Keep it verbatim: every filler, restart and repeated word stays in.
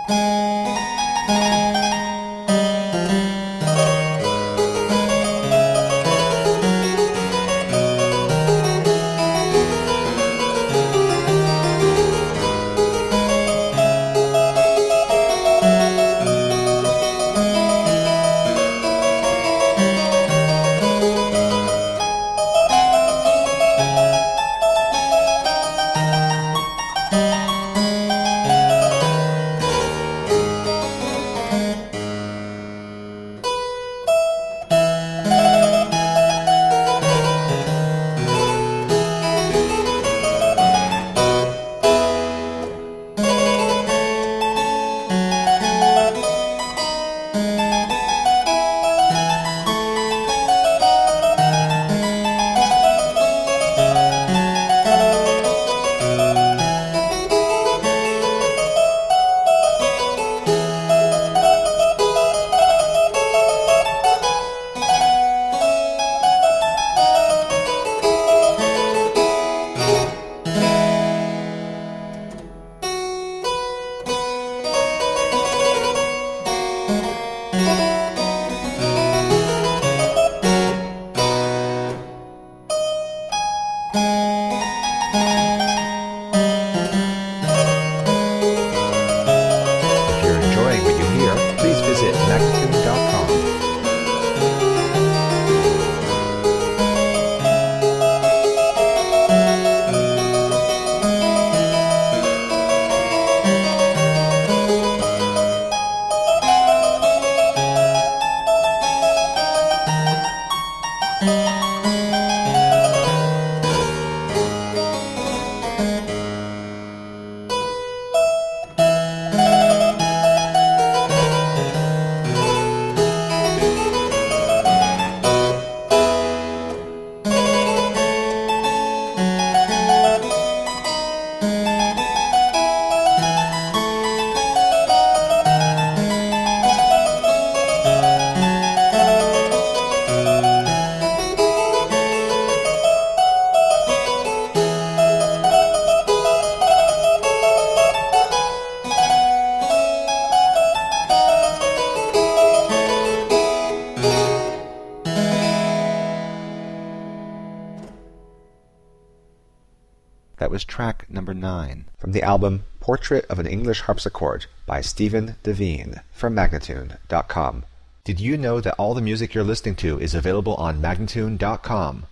If you're enjoying what you hear, please visit magnatune dot com. That was track number nine from the album Portrait of an English Harpsichord by Stephen Devine from magnatune dot com. Did you know that all the music you're listening to is available on magnatune dot com?